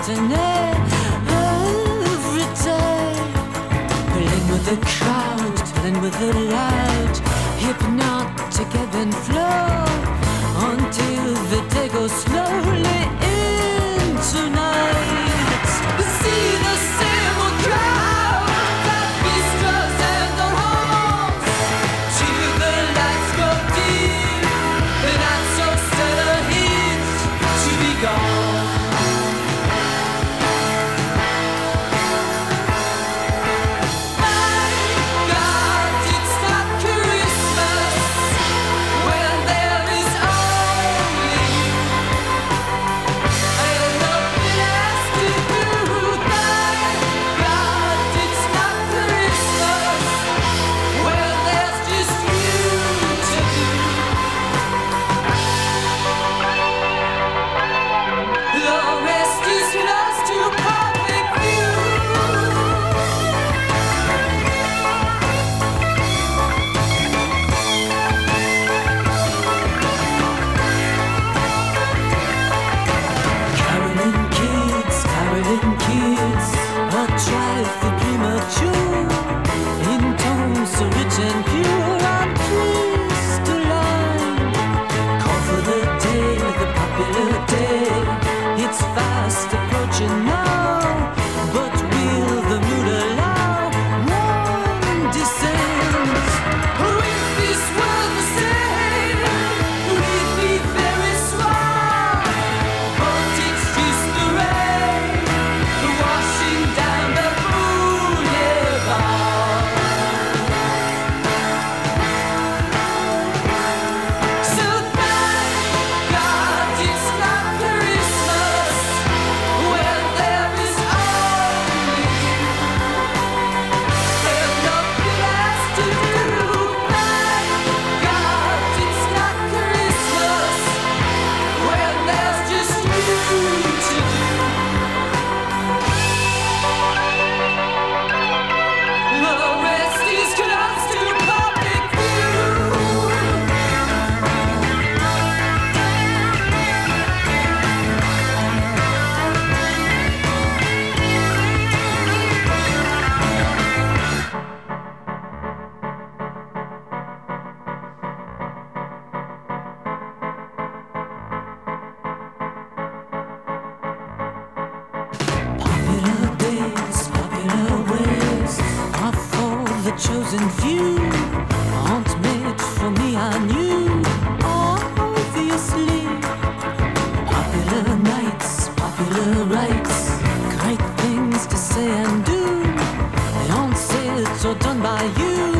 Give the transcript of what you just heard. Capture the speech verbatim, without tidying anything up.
matinee every day. Playing with the crowd, playing with the loud, hypnotic ebb and flow, until the day goes slowly into night. See the same old crowd at bistros and on halls, till the lights go dim, the night so sudden hits to be gone. Chosen few aren't made for me, I knew, obviously. Popular nights, popular rights, great things to say and do. They aren't said or done by you.